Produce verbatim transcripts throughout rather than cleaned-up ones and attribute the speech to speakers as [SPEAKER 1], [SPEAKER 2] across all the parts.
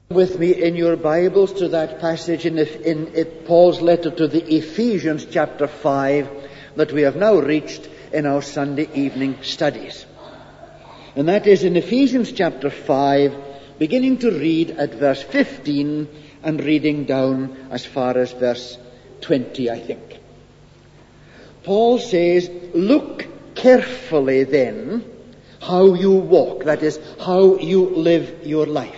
[SPEAKER 1] With me in your Bibles to that passage in, in, in Paul's letter to the Ephesians chapter five that we have now reached in our Sunday evening studies. And that is in Ephesians chapter five, beginning to read at verse fifteen and reading down as far as verse twenty, I think. Paul says, "Look carefully then how you walk," that is, how you live your life.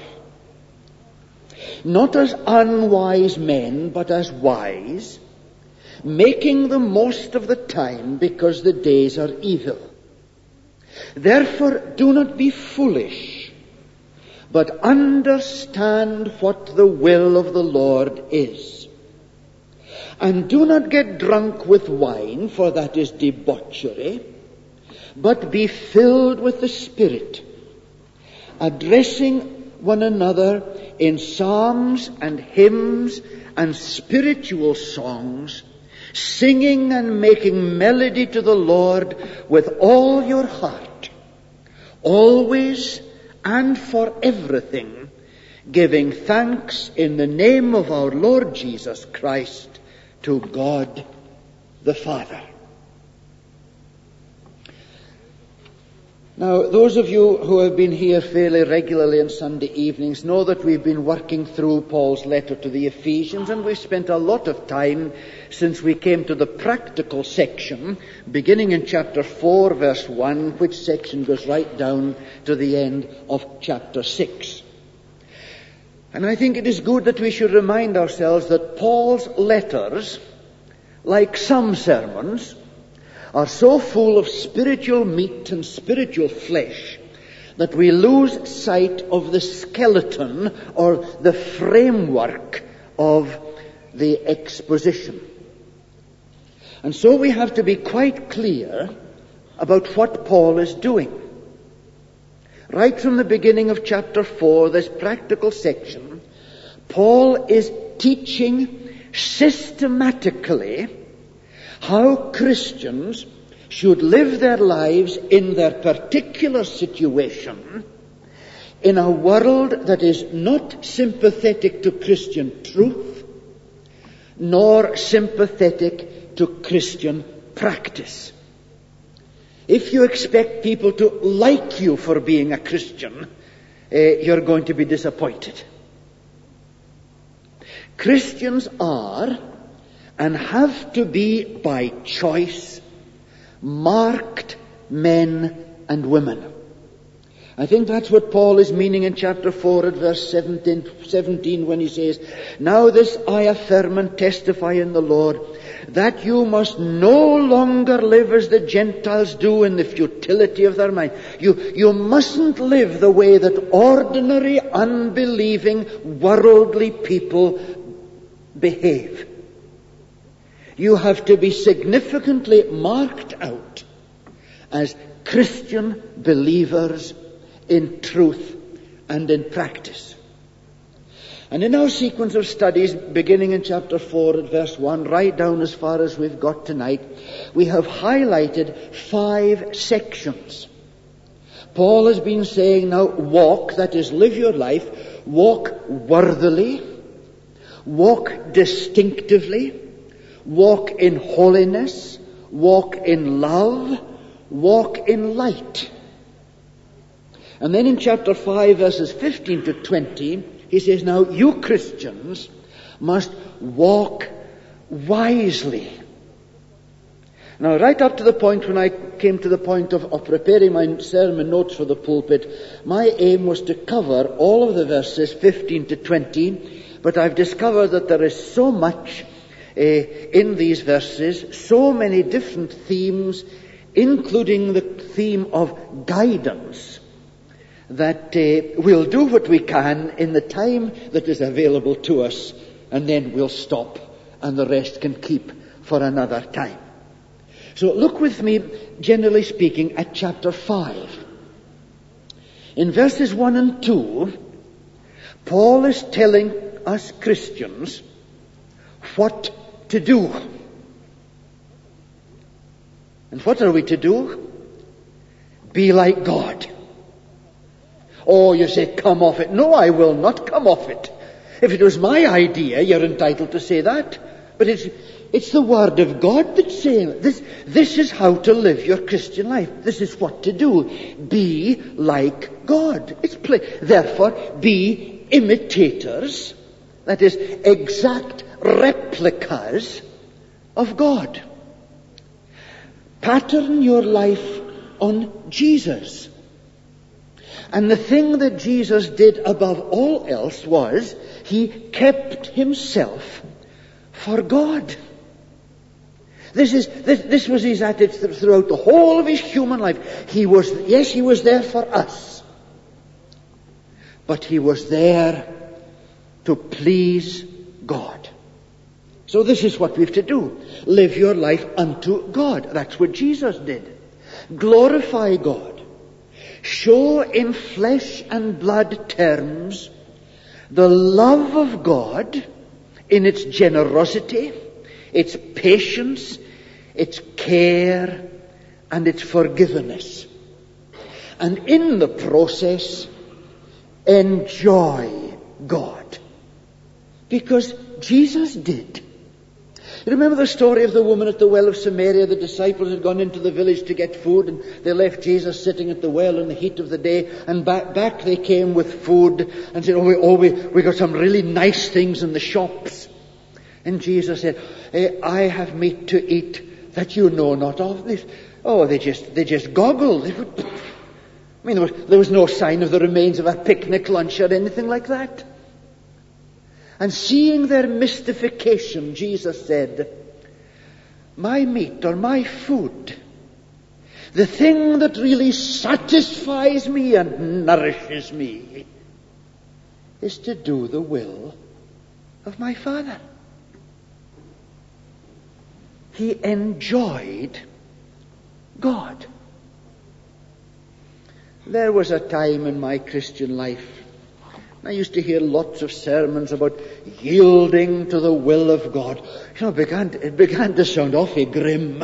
[SPEAKER 1] "Not as unwise men, but as wise, making the most of the time, because the days are evil. Therefore do not be foolish, but understand what the will of the Lord is. And do not get drunk with wine, for that is debauchery, but be filled with the Spirit, addressing one another in psalms and hymns and spiritual songs, singing and making melody to the Lord with all your heart, always and for everything, giving thanks in the name of our Lord Jesus Christ to God the Father." Now, those of you who have been here fairly regularly on Sunday evenings know that we've been working through Paul's letter to the Ephesians, and we've spent a lot of time since we came to the practical section, beginning in chapter four, verse one, which section goes right down to the end of chapter six. And I think it is good that we should remind ourselves that Paul's letters, like some sermons, are so full of spiritual meat and spiritual flesh that we lose sight of the skeleton or the framework of the exposition. And so we have to be quite clear about what Paul is doing. Right from the beginning of chapter four, this practical section, Paul is teaching systematically how Christians should live their lives in their particular situation in a world that is not sympathetic to Christian truth, nor sympathetic to Christian practice. If you expect people to like you for being a Christian, uh, you're going to be disappointed. Christians are and have to be by choice marked men and women. I think that's what Paul is meaning in chapter four at verse seventeen when he says, "Now this I affirm and testify in the Lord, that you must no longer live as the Gentiles do in the futility of their mind." You, you mustn't live the way that ordinary, unbelieving, worldly people behave. You have to be significantly marked out as Christian believers in truth and in practice. And in our sequence of studies, beginning in chapter four at verse one, right down as far as we've got tonight, we have highlighted five sections. Paul has been saying, now walk, that is, live your life, walk worthily, walk distinctively, walk in holiness, walk in love, walk in light. And then in chapter five, verses fifteen to twenty, he says, now you Christians must walk wisely. Now, right up to the point when I came to the point of, of preparing my sermon notes for the pulpit, my aim was to cover all of the verses fifteen to twenty, but I've discovered that there is so much uh, in these verses, so many different themes, including the theme of guidance, that uh, we'll do what we can in the time that is available to us, and then we'll stop, and the rest can keep for another time. So look with me, generally speaking, at chapter five. In verses one and two, Paul is telling us Christians what to do. And what are we to do? Be like God. Oh, you say, come off it. No, I will not come off it. If it was my idea, you're entitled to say that. But it's, it's the Word of God that's saying this. This is how to live your Christian life. This is what to do. Be like God. It's play. Therefore, be imitators. That is, exact replicas of God. Pattern your life on Jesus. And the thing that Jesus did above all else was he kept himself for God. This is this, this was his attitude throughout the whole of his human life. He was, yes, he was there for us, but he was there to please God. So this is what we have to do. Live your life unto God. That's what Jesus did. Glorify God. Show in flesh and blood terms the love of God in its generosity, its patience, its care, and its forgiveness. And in the process, enjoy God. Because Jesus did. You remember the story of the woman at the well of Samaria? The disciples had gone into the village to get food, and they left Jesus sitting at the well in the heat of the day, and back, back they came with food and said, oh, we, oh we, we got some really nice things in the shops. And Jesus said, hey, I have meat to eat that you know not of. This. Oh, they just, they just goggled. They would, I mean, there was, there was no sign of the remains of a picnic lunch or anything like that. And seeing their mystification, Jesus said, my meat or my food, the thing that really satisfies me and nourishes me, is to do the will of my Father. He enjoyed God. There was a time in my Christian life, I used to hear lots of sermons about yielding to the will of God. You know, it began to, it began to sound awfully grim.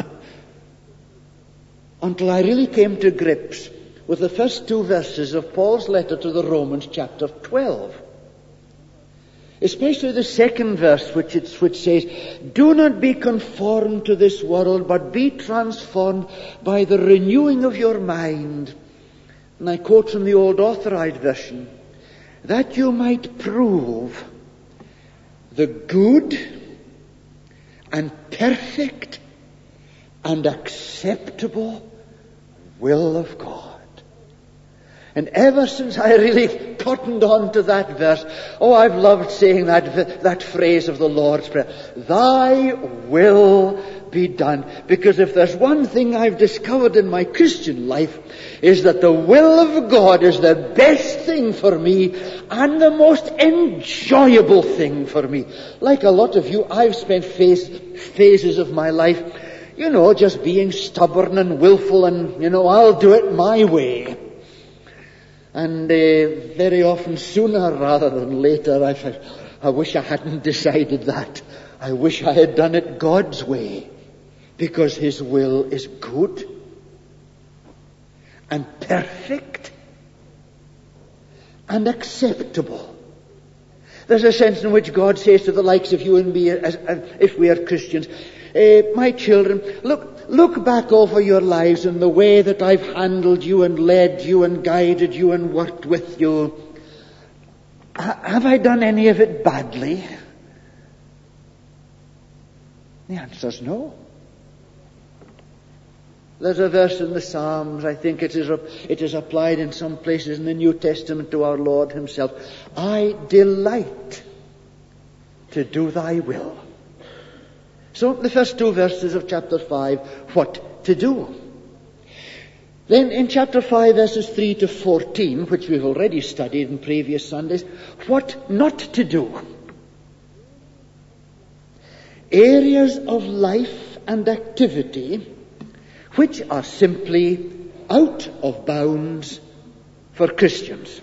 [SPEAKER 1] Until I really came to grips with the first two verses of Paul's letter to the Romans, chapter twelve. Especially the second verse, which, it's, which says, do not be conformed to this world, but be transformed by the renewing of your mind. And I quote from the old Authorized Version, that you might prove the good and perfect and acceptable will of God. And ever since I really cottoned on to that verse, oh, I've loved saying that, that phrase of the Lord's Prayer, thy will be done. Because if there's one thing I've discovered in my Christian life, is that the will of God is the best thing for me and the most enjoyable thing for me. Like a lot of you, I've spent phase, phases of my life, you know, just being stubborn and willful and, you know, I'll do it my way. And uh, very often, sooner rather than later, I thought, I wish I hadn't decided that. I wish I had done it God's way. Because His will is good and perfect and acceptable. There's a sense in which God says to the likes of you and me, as, as, if we are Christians, uh, my children, look, Look back over your lives in the way that I've handled you and led you and guided you and worked with you. H- have I done any of it badly? The answer's no. There's a verse in the Psalms, I think it is, it is applied in some places in the New Testament to our Lord Himself. I delight to do thy will. So the first two verses of chapter five, what to do. Then in chapter five, verses three to fourteen, which we've already studied in previous Sundays, what not to do. Areas of life and activity which are simply out of bounds for Christians.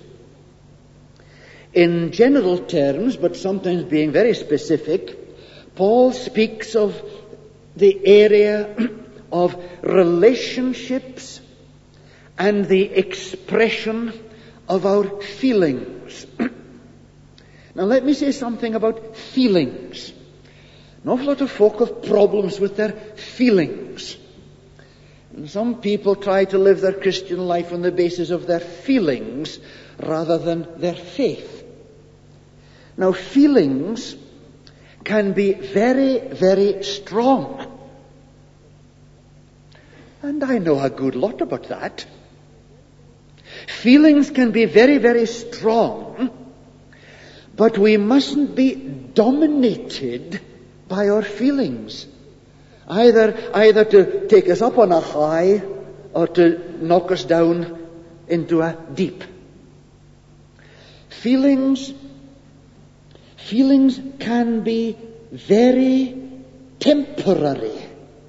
[SPEAKER 1] In general terms, but sometimes being very specific, Paul speaks of the area of relationships and the expression of our feelings. Now let me say something about feelings. An awful lot of folk have problems with their feelings. And some people try to live their Christian life on the basis of their feelings rather than their faith. Now feelings can be very, very strong. And I know a good lot about that. Feelings can be very, very strong, but we mustn't be dominated by our feelings. Either, either to take us up on a high or to knock us down into a deep. Feelings, feelings can be very temporary.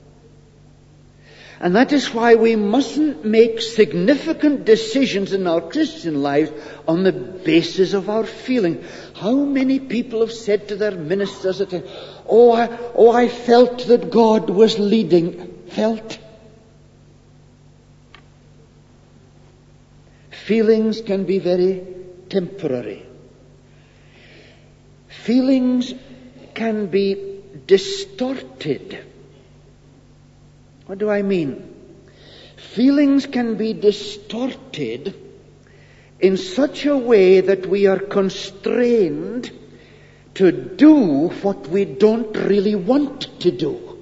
[SPEAKER 1] And that is why we mustn't make significant decisions in our Christian lives on the basis of our feeling. How many people have said to their ministers that, oh, I, oh, I felt that God was leading. Felt? Feelings can be very temporary. Feelings can be distorted. What do I mean? Feelings can be distorted in such a way that we are constrained to do what we don't really want to do.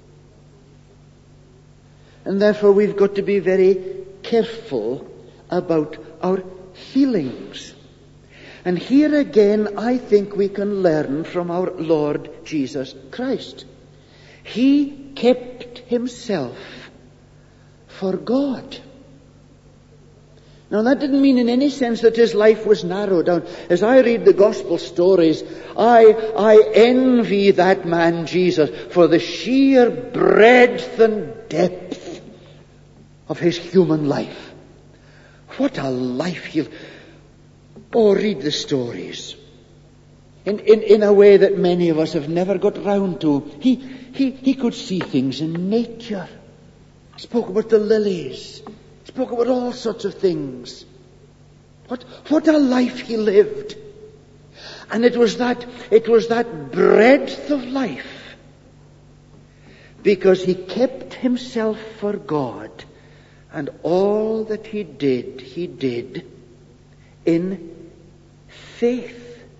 [SPEAKER 1] And therefore we've got to be very careful about our feelings. And here again, I think we can learn from our Lord Jesus Christ. He kept himself for God. Now that didn't mean in any sense that his life was narrowed down. As I read the gospel stories, I, I envy that man Jesus for the sheer breadth and depth of his human life. What a life he... Oh, read the stories. In, in, in a way that many of us have never got round to. He, he, he could see things in nature. Spoke about the lilies. Spoke about all sorts of things. What, what a life he lived. And it was that, it was that breadth of life. Because he kept himself for God. And all that he did, he did in faith.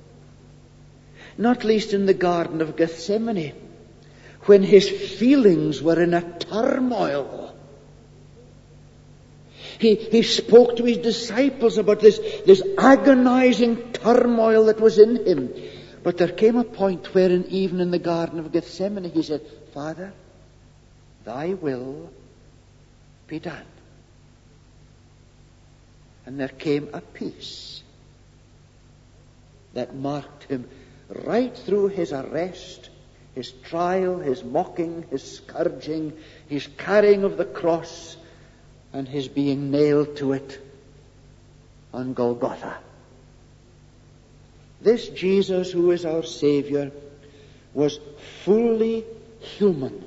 [SPEAKER 1] Not least in the Garden of Gethsemane, when his feelings were in a turmoil. He, he spoke to his disciples about this, this agonizing turmoil that was in him. But there came a point wherein even in the Garden of Gethsemane he said, Father, thy will be done. And there came a peace that marked him right through his arrest, his trial, his mocking, his scourging, his carrying of the cross, and his being nailed to it on Golgotha. This Jesus, who is our Savior, was fully human.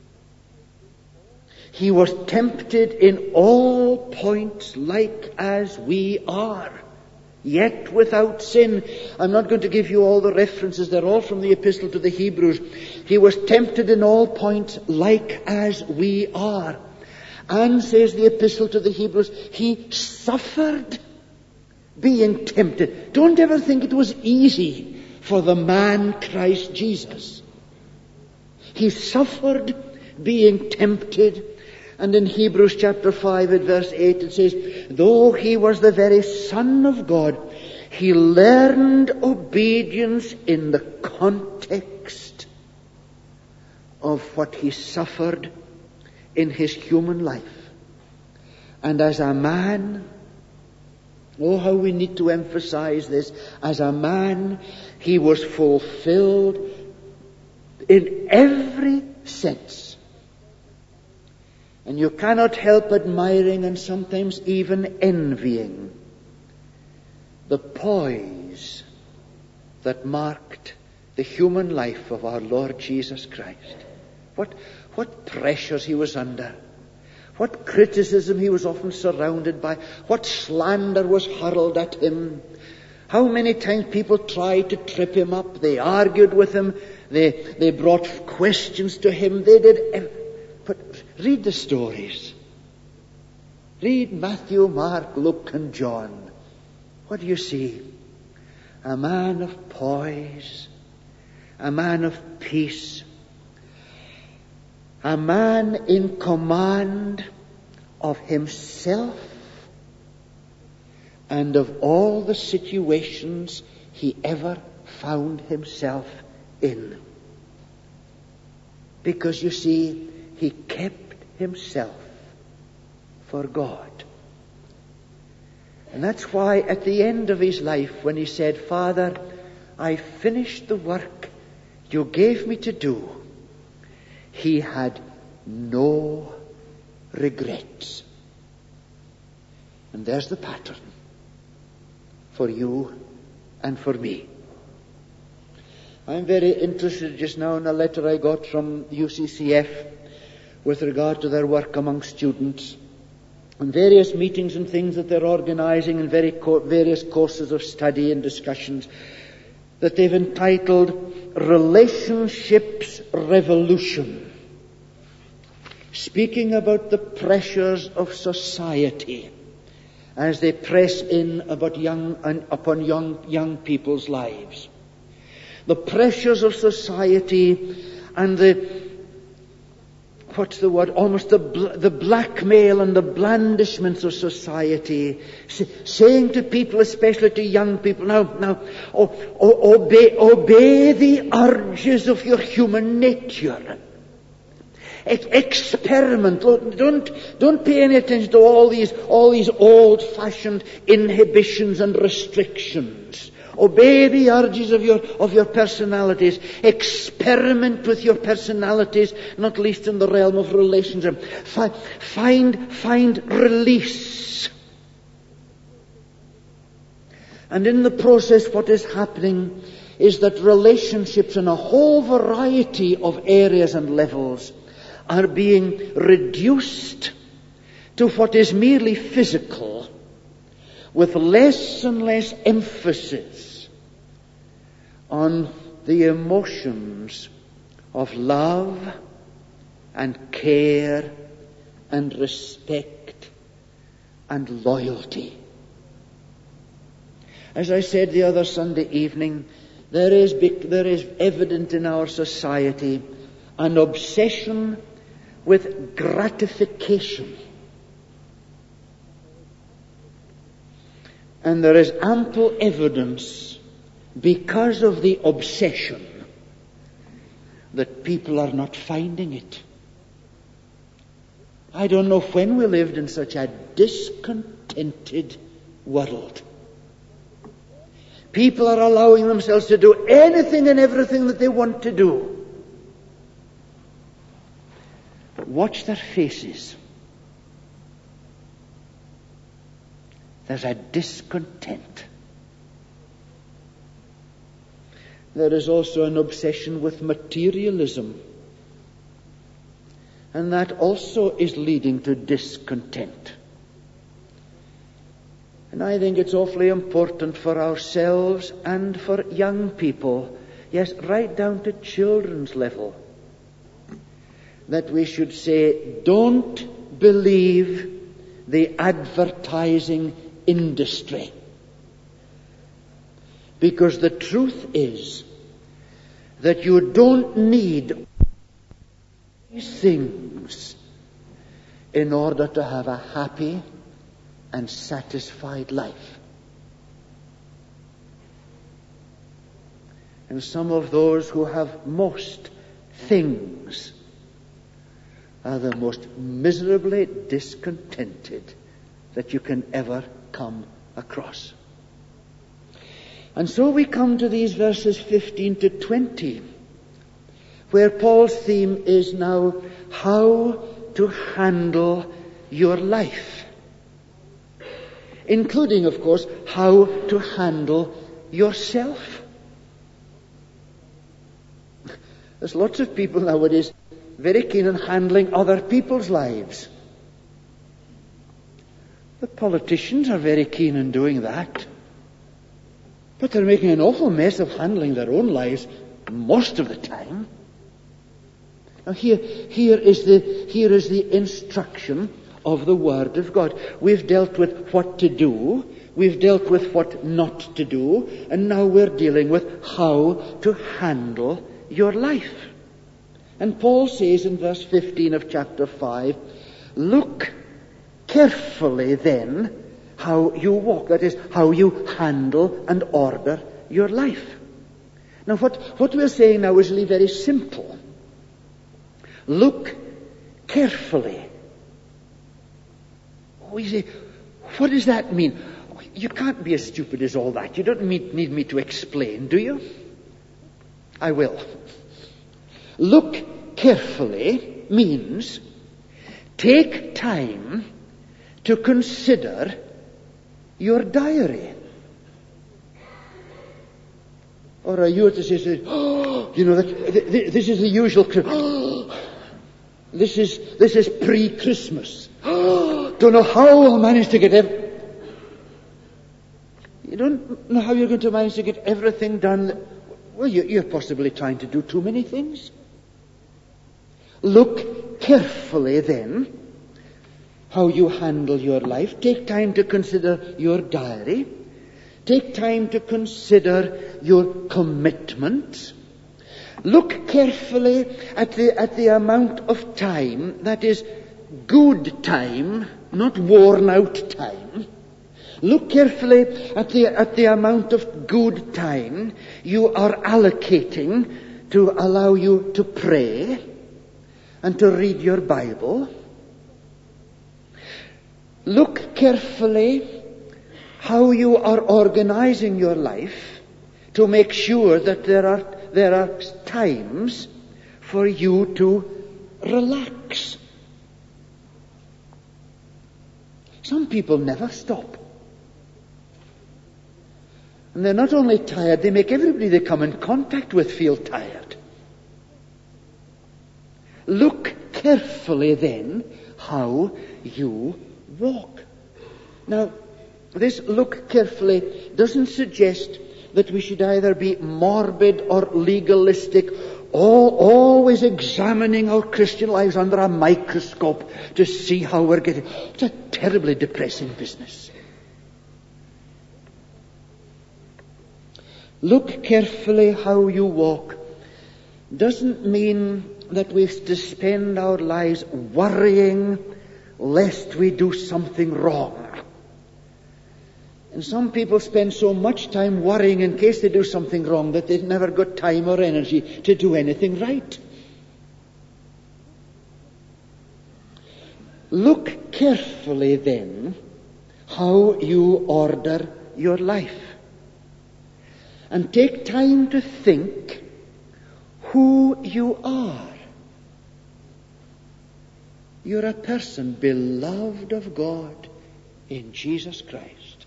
[SPEAKER 1] He was tempted in all points like as we are, yet without sin. I'm not going to give you all the references. They're all from the Epistle to the Hebrews. He was tempted in all points like as we are. And, says the Epistle to the Hebrews, he suffered being tempted. Don't ever think it was easy for the man Christ Jesus. He suffered being tempted. And in Hebrews chapter five at verse eight it says, though he was the very Son of God, he learned obedience in the context of what he suffered in his human life. And as a man, oh how we need to emphasize this, as a man he was fulfilled in every sense. And you cannot help admiring and sometimes even envying the poise that marked the human life of our Lord Jesus Christ. What, what pressures he was under. what criticism he was often surrounded by, what slander was hurled at him, how many times people tried to trip him up, they argued with him, they, they brought questions to him, they did. But read the stories. Read Matthew, Mark, Luke, and John. What do you see? A man of poise, a man of peace, a man in command of himself and of all the situations he ever found himself in. Because you see, he kept himself for God. And that's why at the end of his life, when he said, Father, I finished the work you gave me to do, he had no regrets. And there's the pattern for you and for me. I'm very interested just now in a letter I got from U C C F with regard to their work among students and various meetings and things that they're organizing and very co- various courses of study and discussions that they've entitled Relationships Revolution, speaking about the pressures of society as they press in about young and upon young young people's lives. The pressures of society and the what's the word? Almost the the blackmail and the blandishments of society, saying to people, especially to young people, now, now, oh, oh, obey, obey the urges of your human nature. Experiment. Don't don't pay any attention to all these all these old-fashioned inhibitions and restrictions. Obey the urges of your of your personalities. Experiment with your personalities, not least in the realm of relationship. Find find, find release. And in the process, what is happening is that relationships in a whole variety of areas and levels are being reduced to what is merely physical, with less and less emphasis on the emotions of love and care and respect and loyalty. As I said the other Sunday evening, there is there is evident in our society an obsession with gratification. And there is ample evidence, because of the obsession, that people are not finding it. I don't know when we lived in such a discontented world. People are allowing themselves to do anything and everything that they want to do. But watch their faces. There's a discontent. There is also an obsession with materialism. And that also is leading to discontent. And I think it's awfully important for ourselves and for young people, yes, right down to children's level, that we should say, don't believe the advertising industry. Because the truth is that you don't need these things in order to have a happy and satisfied life. And some of those who have most things are the most miserably discontented that you can ever come across. And so we come to these verses fifteen to twenty, where Paul's theme is now how to handle your life, including, of course, how to handle yourself. There's lots of people nowadays very keen on handling other people's lives. The politicians are very keen on doing that. But they're making an awful mess of handling their own lives most of the time. Now here, here is the, here is the instruction of the Word of God. We've dealt with what to do. We've dealt with what not to do. And now we're dealing with how to handle your life. And Paul says in verse fifteen of chapter five, look carefully then how you walk. That is, how you handle and order your life. Now what, what we're saying now is really very simple. Look carefully. Oh, you say, what does that mean? You can't be as stupid as all that. You don't need, need me to explain, do you? I will. Look carefully means take time to consider your diary. Or are you to say, oh, you know, that, this is the usual, this is, this is pre-Christmas. Oh, don't know how I'll manage to get everything. You don't know how you're going to manage to get everything done. Well, you're possibly trying to do too many things. Look carefully then how you handle your life. Take time to consider your diary. Take time to consider your commitments. Look carefully at the, at the amount of time that is good time, not worn out time. Look carefully at the, at the amount of good time you are allocating to allow you to pray and to read your Bible. Look carefully how you are organizing your life to make sure that there are, there are times for you to relax. Some people never stop. And they're not only tired, they make everybody they come in contact with feel tired. Look carefully then how you walk. Now, this look carefully doesn't suggest that we should either be morbid or legalistic, or always examining our Christian lives under a microscope to see how we're getting. It's a terribly depressing business. Look carefully how you walk doesn't mean that we have to spend our lives worrying lest we do something wrong. And some people spend so much time worrying in case they do something wrong that they've never got time or energy to do anything right. Look carefully then how you order your life. And take time to think who you are. You're a person beloved of God in Jesus Christ.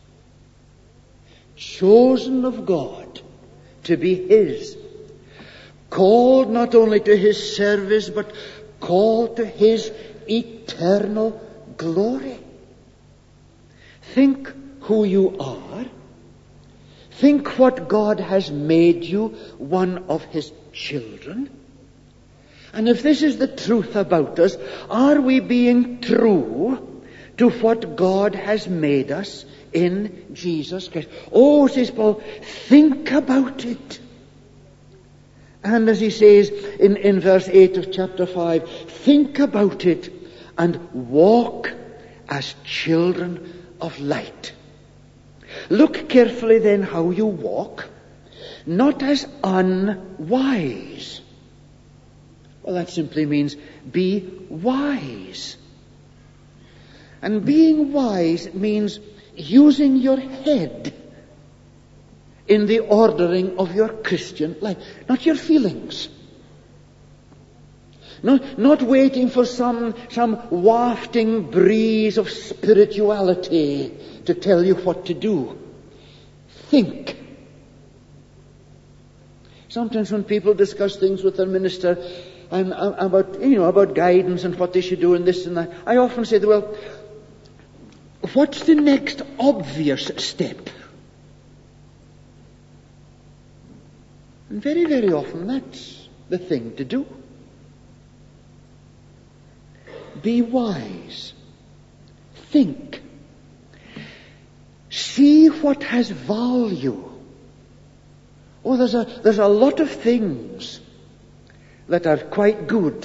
[SPEAKER 1] Chosen of God to be His. Called not only to His service, but called to His eternal glory. Think who you are. Think what God has made you, one of His children. And if this is the truth about us, are we being true to what God has made us in Jesus Christ? Oh, says Paul, think about it. And as he says in, in verse eight of chapter five, think about it and walk as children of light. Look carefully then how you walk, not as unwise. Well, that simply means be wise. And being wise means using your head in the ordering of your Christian life, not your feelings. Not, not waiting for some, some wafting breeze of spirituality to tell you what to do. Think. Sometimes when people discuss things with their minister and uh, about, you know, about guidance and what they should do and this and that, I often say, well, what's the next obvious step? And very, very often that's the thing to do. Be wise. Think. See what has value. Oh, there's a, there's a lot of things that are quite good.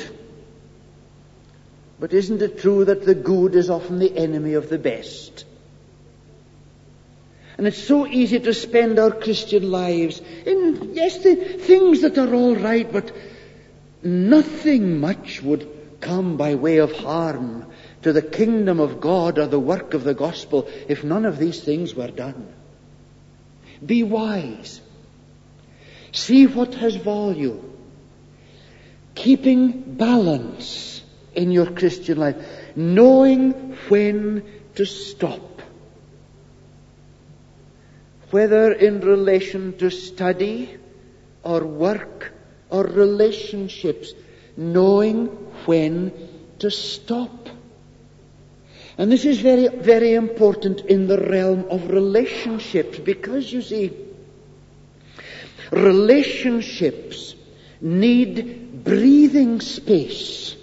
[SPEAKER 1] But isn't it true that the good is often the enemy of the best? And it's so easy to spend our Christian lives in, yes, the things that are all right, but nothing much would come by way of harm to the kingdom of God or the work of the gospel if none of these things were done. Be wise. See what has value. Keeping balance in your Christian life. Knowing when to stop. Whether in relation to study or work or relationships. Knowing when to stop. And this is very, very important in the realm of relationships, because you see, relationships need breathing space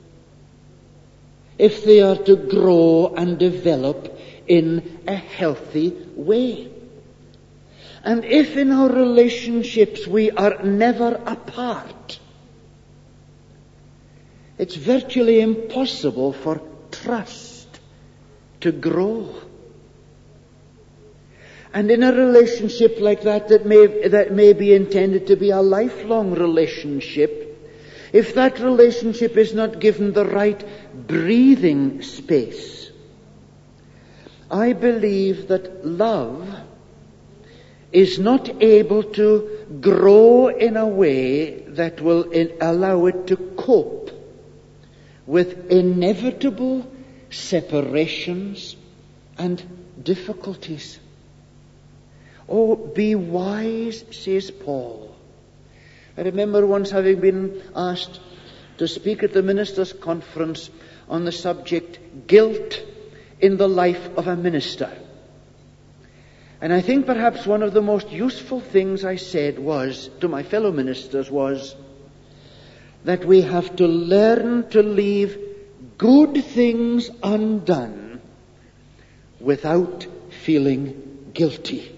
[SPEAKER 1] if they are to grow and develop in a healthy way. And if in our relationships we are never apart, it's virtually impossible for trust to grow. And in a relationship like that, that may, that may be intended to be a lifelong relationship, if that relationship is not given the right breathing space, I believe that love is not able to grow in a way that will in, allow it to cope with inevitable separations and difficulties. Oh, be wise, says Paul. I remember once having been asked to speak at the ministers' conference on the subject guilt in the life of a minister. And I think perhaps one of the most useful things I said was, to my fellow ministers, was that we have to learn to leave good things undone without feeling guilty.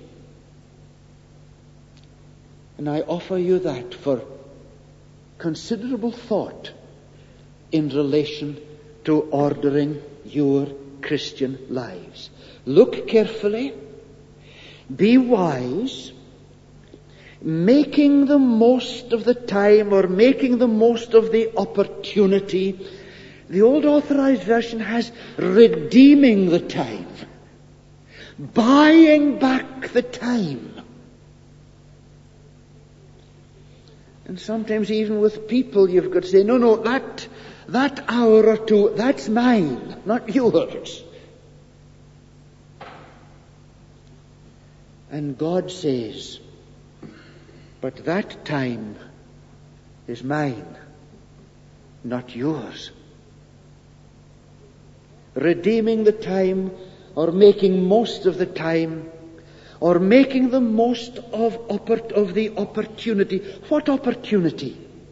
[SPEAKER 1] And I offer you that for considerable thought in relation to ordering your Christian lives. Look carefully, be wise, making the most of the time or making the most of the opportunity. The Old Authorized Version has redeeming the time, buying back the time. And sometimes even with people you've got to say, no, no, that, that hour or two, that's mine, not yours. And God says, but that time is mine, not yours. Redeeming the time, or making most of the time, or making the most of, oppor- of the opportunity. What opportunity?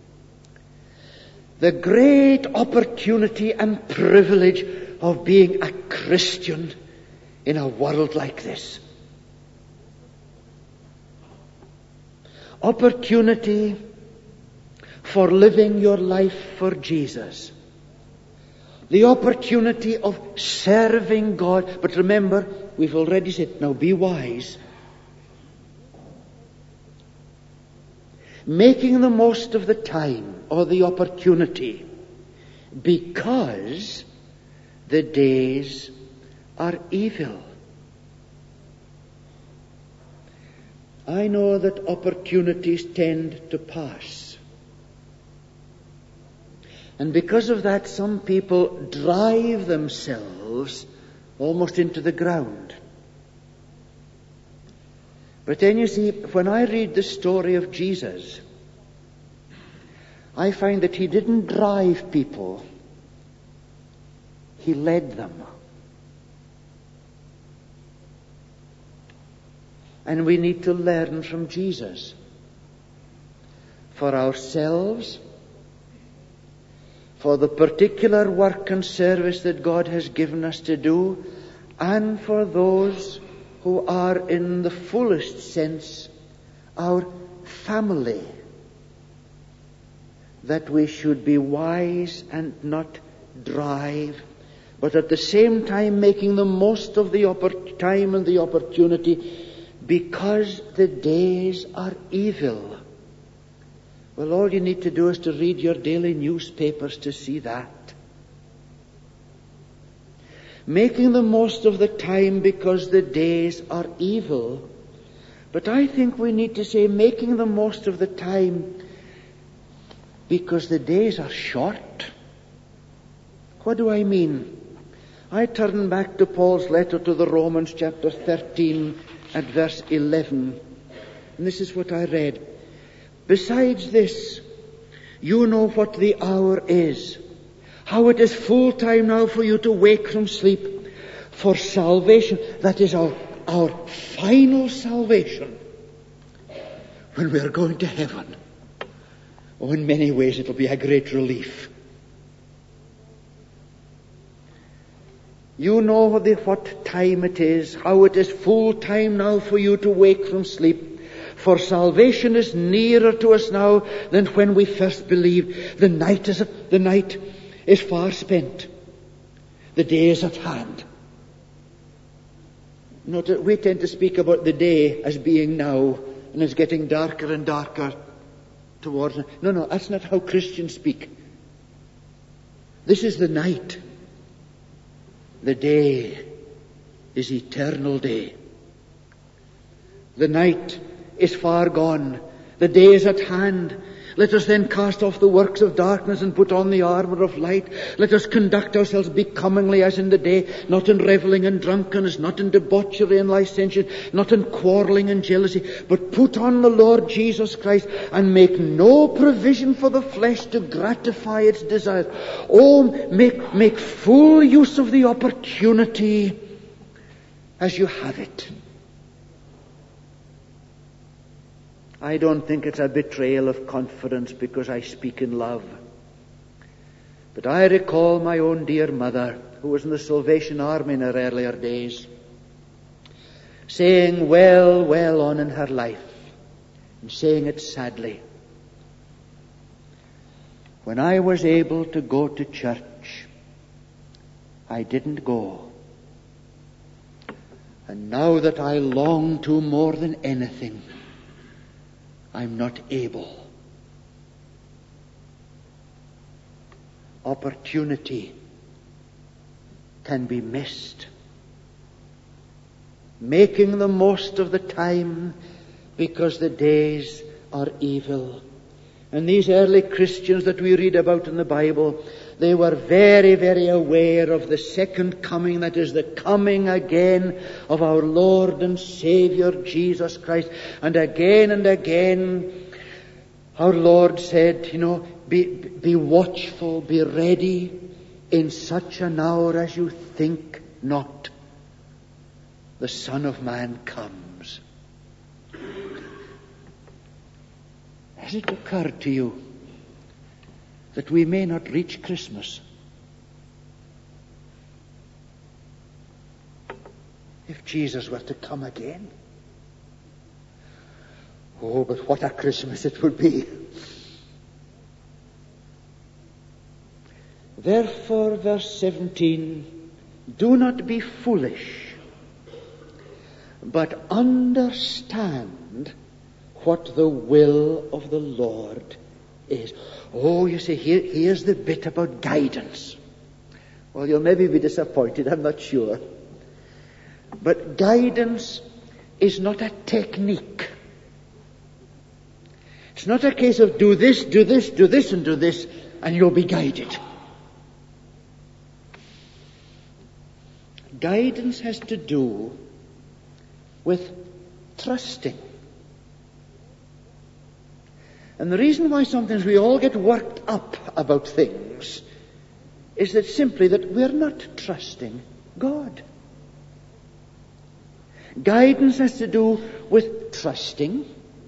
[SPEAKER 1] The great opportunity and privilege of being a Christian in a world like this. Opportunity for living your life for Jesus. The opportunity of serving God. But remember, we've already said, now be wise. Making the most of the time or the opportunity, because the days are evil. I know that opportunities tend to pass. And because of that, some people drive themselves almost into the ground. But then you see, when I read the story of Jesus, I find that he didn't drive people, he led them. And we need to learn from Jesus. For ourselves, for the particular work and service that God has given us to do, and for those who are in the fullest sense our family, that we should be wise and not drive, but at the same time making the most of the oppor- time and the opportunity, because the days are evil. Well, all you need to do is to read your daily newspapers to see that. Making the most of the time because the days are evil. But I think we need to say making the most of the time because the days are short. What do I mean? I turn back to Paul's letter to the Romans, chapter thirteen and verse eleven. And this is what I read. Besides this, you know what the hour is, how it is full time now for you to wake from sleep, for salvation, that is our, our final salvation, when we are going to heaven. Oh, in many ways it will be a great relief. You know the, what time it is, how it is full time now for you to wake from sleep. For salvation is nearer to us now than when we first believed. The night is, the night is far spent. The day is at hand. Note, we tend to speak about the day as being now, and it's getting darker and darker towards... No, no, that's not how Christians speak. This is the night. The day is eternal day. The night is far gone. The day is at hand. Let us then cast off the works of darkness and put on the armour of light. Let us conduct ourselves becomingly as in the day, not in revelling and drunkenness, not in debauchery and licentious, not in quarrelling and jealousy, but put on the Lord Jesus Christ and make no provision for the flesh to gratify its desires. Oh, make, make full use of the opportunity as you have it. I don't think it's a betrayal of confidence because I speak in love. But I recall my own dear mother, who was in the Salvation Army in her earlier days, saying well, well on in her life, and saying it sadly, when I was able to go to church, I didn't go. And now that I long to more than anything, I'm not able. Opportunity can be missed. Making the most of the time because the days are evil. And these early Christians that we read about in the Bible, they were very, very aware of the second coming, that is the coming again of our Lord and Savior Jesus Christ. And again and again, our Lord said, you know, be, be watchful, be ready in such an hour as you think not. The Son of Man comes. Has it occurred to you that we may not reach Christmas if Jesus were to come again? Oh, but what a Christmas it would be. Therefore, verse seventeen, do not be foolish, but understand what the will of the Lord is. Oh, you see, here, here's the bit about guidance. Well, you'll maybe be disappointed, I'm not sure. But guidance is not a technique. It's not a case of do this, do this, do this, and do this, and you'll be guided. Guidance has to do with trusting. And the reason why sometimes we all get worked up about things is that simply that we're not trusting God. Guidance has to do with trusting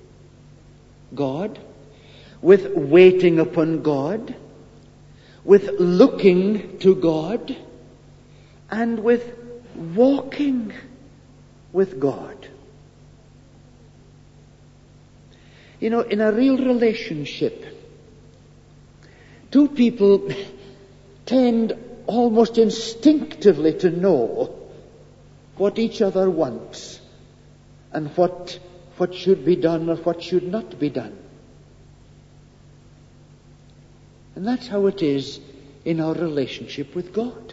[SPEAKER 1] God, with waiting upon God, with looking to God, and with walking with God. You know, in a real relationship, two people tend almost instinctively to know what each other wants and what, what should be done or what should not be done. And that's how it is in our relationship with God.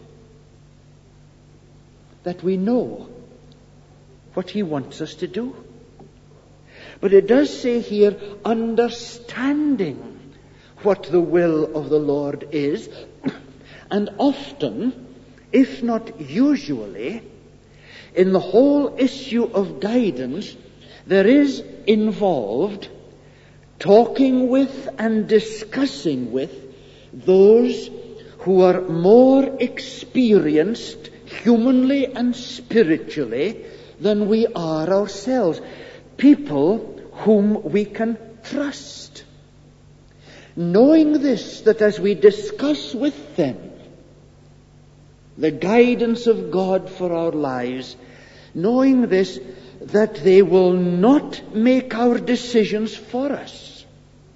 [SPEAKER 1] That we know what He wants us to do. But it does say here, understanding what the will of the Lord is. And often, if not usually, in the whole issue of guidance, there is involved talking with and discussing with those who are more experienced humanly and spiritually than we are ourselves. People whom we can trust. Knowing this, that as we discuss with them the guidance of God for our lives, knowing this, that they will not make our decisions for us.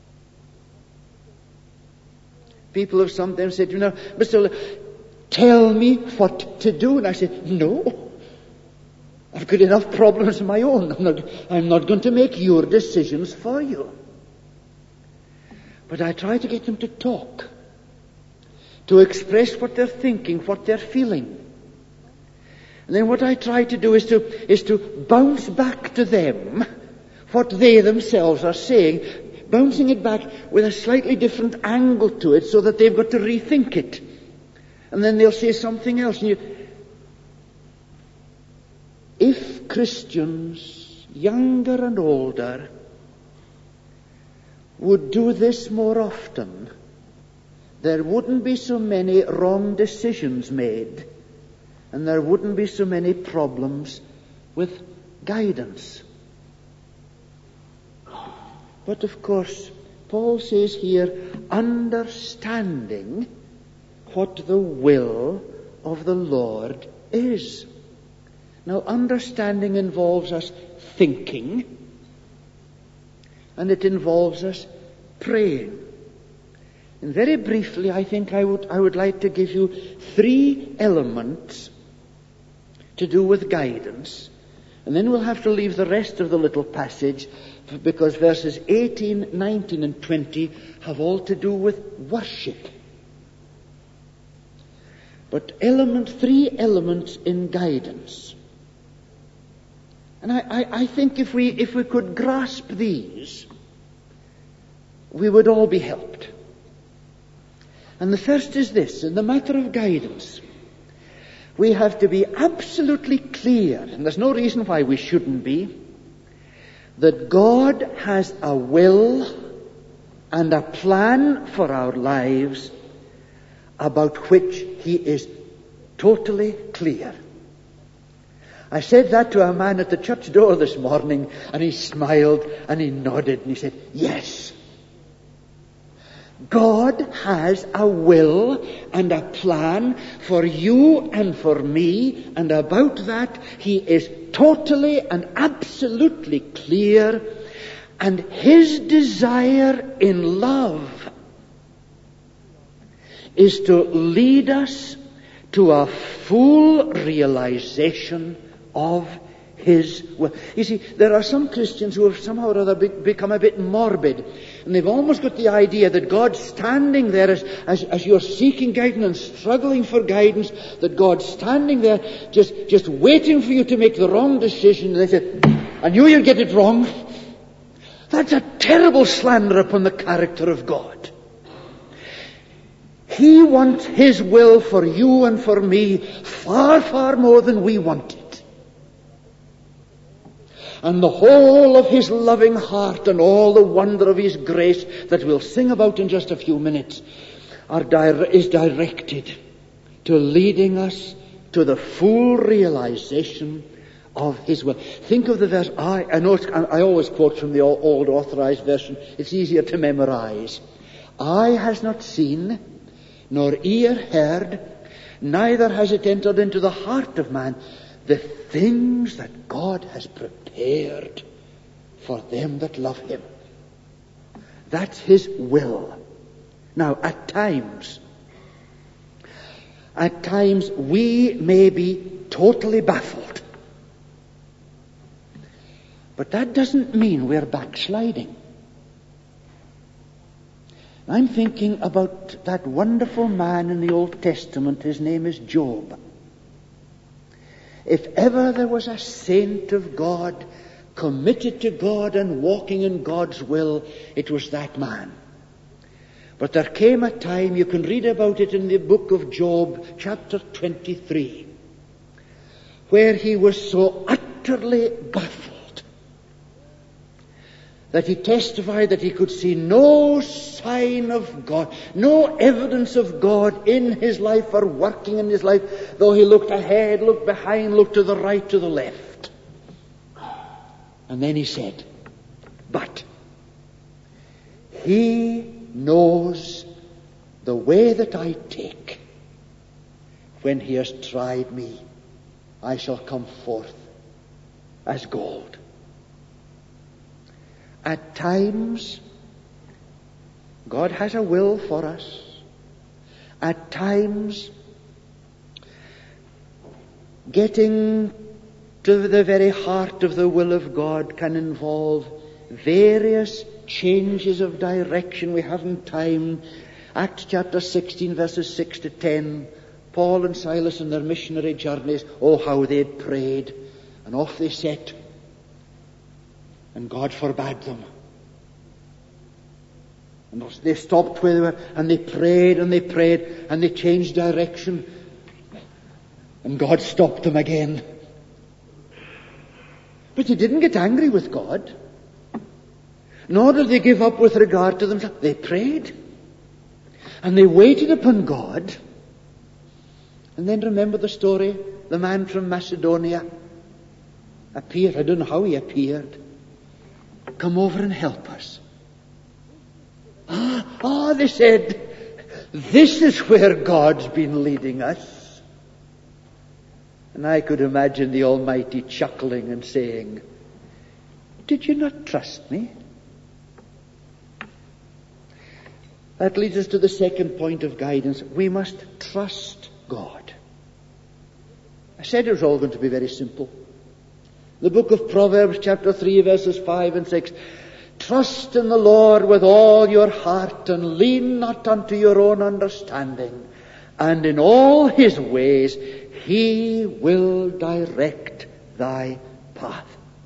[SPEAKER 1] People have sometimes said, you know, Mister tell me what to do. And I said, no. I've got enough problems of my own. I'm not, I'm not going to make your decisions for you. But I try to get them to talk, to express what they're thinking, what they're feeling. And then what I try to do is to, is to bounce back to them what they themselves are saying, bouncing it back with a slightly different angle to it so that they've got to rethink it. And then they'll say something else. And you, if Christians, younger and older, would do this more often, there wouldn't be so many wrong decisions made, and there wouldn't be so many problems with guidance. But of course, Paul says here, understanding what the will of the Lord is. Now, understanding involves us thinking, and it involves us praying. And very briefly, I think I would, I would like to give you three elements to do with guidance. And then we'll have to leave the rest of the little passage because verses eighteen, nineteen, and twenty have all to do with worship. But element, three elements in guidance. And I, I, I think if we, if we could grasp these, we would all be helped. And the first is this: in the matter of guidance, we have to be absolutely clear, and there's no reason why we shouldn't be, that God has a will and a plan for our lives about which He is totally clear. I said that to a man at the church door this morning, and he smiled and he nodded and he said, yes. God has a will and a plan for you and for me, and about that He is totally and absolutely clear, and His desire in love is to lead us to a full realization of His will. You see, there are some Christians who have somehow or other be- become a bit morbid, and they've almost got the idea that God's standing there as, as, as you're seeking guidance and struggling for guidance, that God's standing there just, just waiting for you to make the wrong decision. And they say, I knew you'd get it wrong. That's a terrible slander upon the character of God. He wants His will for you and for me far, far more than we want it. And the whole of His loving heart and all the wonder of His grace that we'll sing about in just a few minutes are dire- is directed to leading us to the full realization of his will. Think of the verse. I, I know it's, I always quote from the old authorized version. It's easier to memorize. Eye has not seen, nor ear heard, neither has it entered into the heart of man, the things that God has prepared for them that love him. That's his will. Now, at times, at times we may be totally baffled. But that doesn't mean we're backsliding. I'm thinking about that wonderful man in the Old Testament. His name is Job. If ever there was a saint of God, committed to God and walking in God's will, it was that man. But there came a time, you can read about it in the book of Job, chapter twenty-three, where he was so utterly baffled that he testified that he could see no sign of God, no evidence of God in his life or working in his life, though he looked ahead, looked behind, looked to the right, to the left. And then he said, but he knows the way that I take. When he has tried me, I shall come forth as gold. At times, God has a will for us. At times, getting to the very heart of the will of God can involve various changes of direction. We haven't time. Acts chapter sixteen, verses six to ten. Paul and Silas in their missionary journeys, oh, how they'd prayed. And off they set. And God forbade them. And they stopped where they were, and they prayed and they prayed, and they changed direction. And God stopped them again. But they didn't get angry with God. Nor did they give up with regard to themselves. They prayed. And they waited upon God. And then remember the story. The man from Macedonia appeared. I don't know how he appeared. Come over and help us. Ah, ah, they said, this is where God's been leading us. And I could imagine the Almighty chuckling and saying, did you not trust me? That leads us to the second point of guidance. We must trust God. I said it was all going to be very simple. The book of Proverbs, chapter three, verses five and six. Trust in the Lord with all your heart and lean not unto your own understanding. And in all his ways he will direct thy path.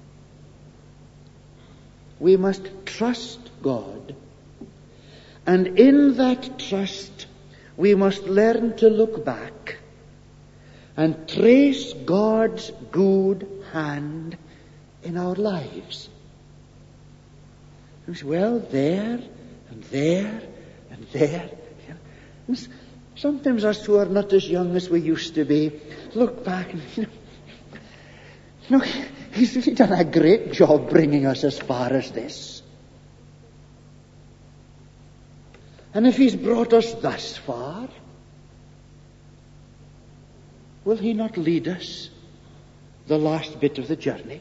[SPEAKER 1] We must trust God. And in that trust, we must learn to look back and trace God's good hand in our lives. And say, well, there and there and there. And sometimes us who are not as young as we used to be look back and, you know, you know, he's really done a great job bringing us as far as this. And if he's brought us thus far, will he not lead us the last bit of the journey?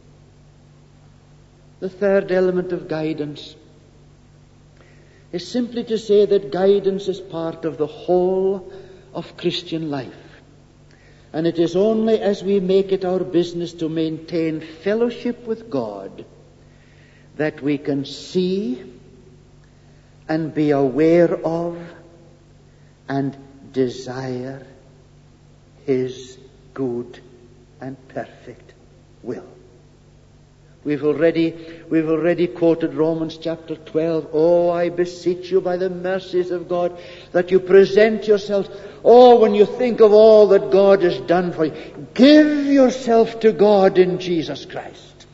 [SPEAKER 1] The third element of guidance is simply to say that guidance is part of the whole of Christian life. And it is only as we make it our business to maintain fellowship with God that we can see and be aware of and desire his good and perfect will. We've already, we've already quoted Romans chapter twelve. Oh, I beseech you by the mercies of God that you present yourselves. Oh, when you think of all that God has done for you, give yourself to God in Jesus Christ.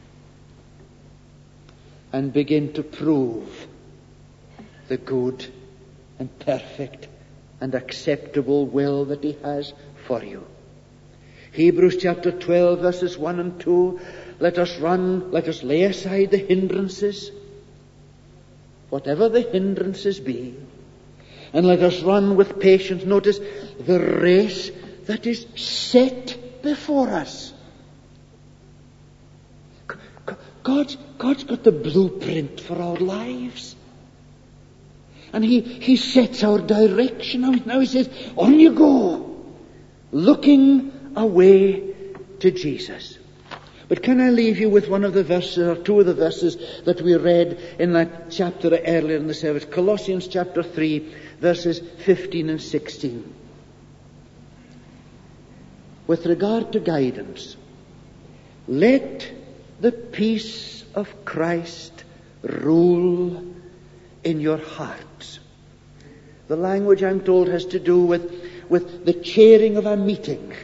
[SPEAKER 1] And begin to prove the good and perfect and acceptable will that he has for you. Hebrews chapter twelve, verses one and two. Let us run, let us lay aside the hindrances, whatever the hindrances be, and let us run with patience. Notice the race that is set before us. God's, God's got the blueprint for our lives. And He, He sets our direction. Now, now He says, on you go, looking away to Jesus. But can I leave you with one of the verses, or two of the verses that we read in that chapter earlier in the service? Colossians chapter three, verses fifteen and sixteen. With regard to guidance, let the peace of Christ rule in your hearts. The language, I'm told, has to do with, with the chairing of a meeting.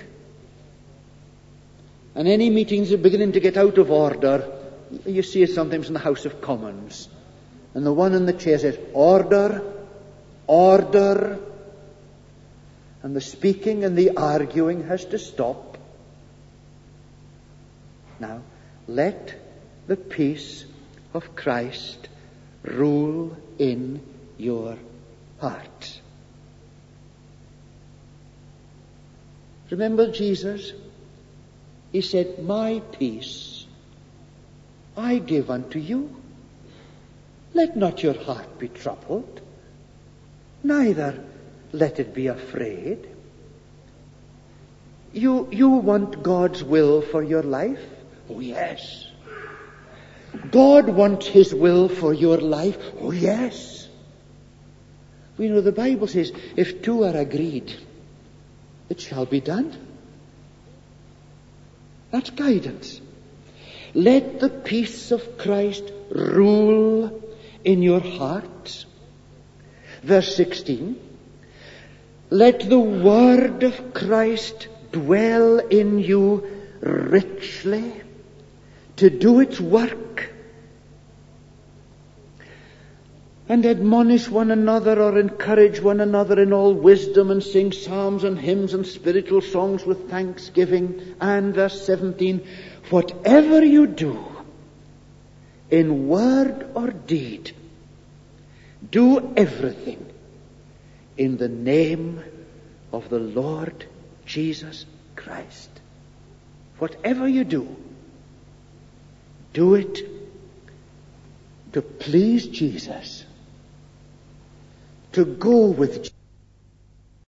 [SPEAKER 1] And any meetings are beginning to get out of order. You see it sometimes in the House of Commons. And the one in the chair says, order, order. And the speaking and the arguing has to stop. Now, let the peace of Christ rule in your hearts. Remember Jesus? He said, my peace I give unto you. Let not your heart be troubled, neither let it be afraid. You, you want God's will for your life? Oh, yes. God wants His will for your life? Oh, yes. We know the Bible says, if two are agreed, it shall be done. That's guidance. Let the peace of Christ rule in your hearts. Verse sixteen. Let the word of Christ dwell in you richly to do its work. And admonish one another or encourage one another in all wisdom, and sing psalms and hymns and spiritual songs with thanksgiving. And verse seventeen, whatever you do, in word or deed, do everything in the name of the Lord Jesus Christ. Whatever you do, do it to please Jesus, to go with Jesus.